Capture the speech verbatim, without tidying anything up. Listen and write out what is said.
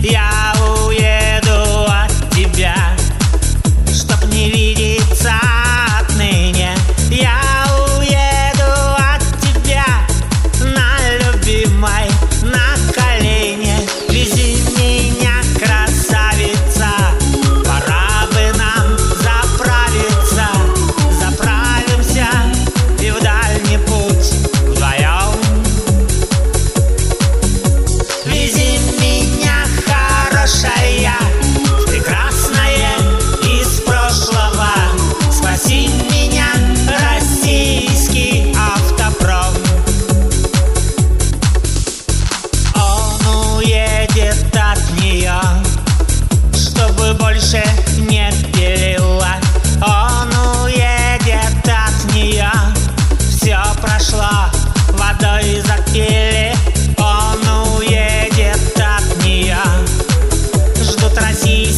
Я уеду от тебя, чтоб не видеться отныне. Я уеду от тебя на любимой, на колени. Вези меня, красавица, пора бы нам заправиться. Заправимся и в дальний путь вдвоем. Вези меня, хорошая, прекрасная из прошлого. Спаси меня, российский автопром. Он уедет от нее, чтобы больше не пилила. Он уедет от нее, все прошло, водой запили. Он уедет от нее, ждут России